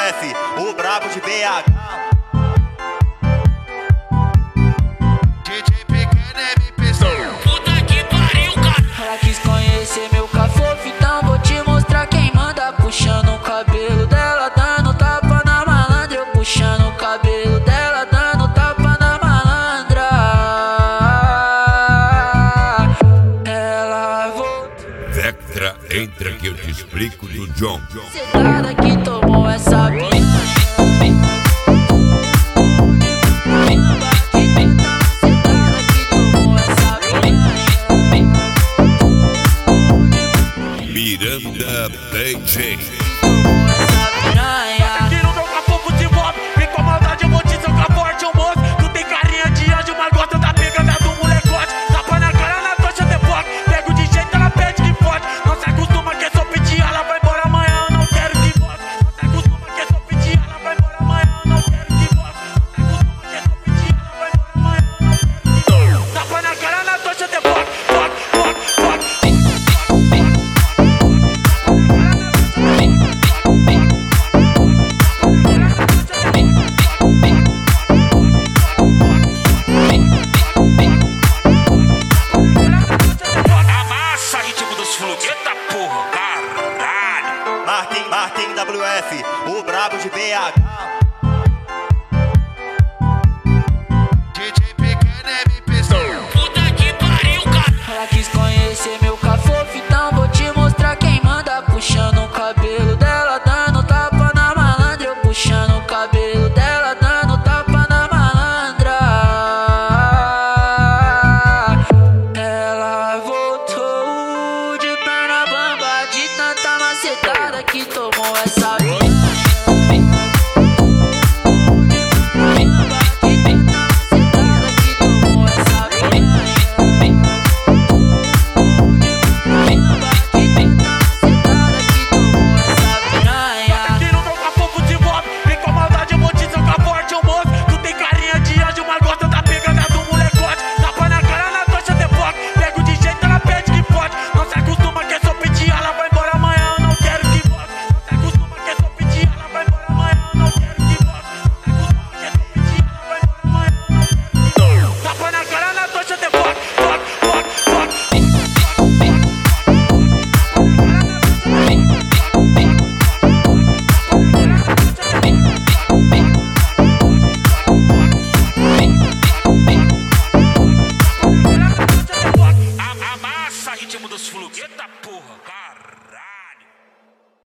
WF, o brabo de BH. DJ Pequeno MP. Puta que pariu, cara. Ela quis conhecer meu cafofo, então vou te mostrar quem manda. Puxando o cabelo dela, dando tapa na malandra. Eu puxando o cabelo dela, dando tapa na malandra. Ela voltou. Vectra, entra que eu te explico do John. Cetada que tomou essa Miranda DJ. Aqui no meu cafofo de mob, vem com a maldade, eu vou te socar forte, ô moço. Tu tem carinha de anjo, mas gosta da pegada do molecote. Tapa na cara, na tocha de foco. Pego de jeito, ela pede que fode. Não se acostuma que é só pedir, ela vai embora amanhã, eu não quero que volte. Não se acostuma que é só pedir, ela vai embora amanhã, eu não quero que volte. Não se acostuma que é só pedir, ela vai embora amanhã, eu não quero que volte. Tapa na cara, na tocha de foco. Eita porra, caralho. Martin WF, o brabo de BH. DJ Pequeno MP. Puta que pariu, cara. Ela quis conhecer meu cafofo, então vou te mostrar quem manda. Puxando o cabelo dela, dando tapa na malandra. Eu puxando o cabelo dela, dando tapa na malandra. Ela voltou de perna bamba, de tanta macetada que tomou essa ritmo dos flugueta, porra, cara.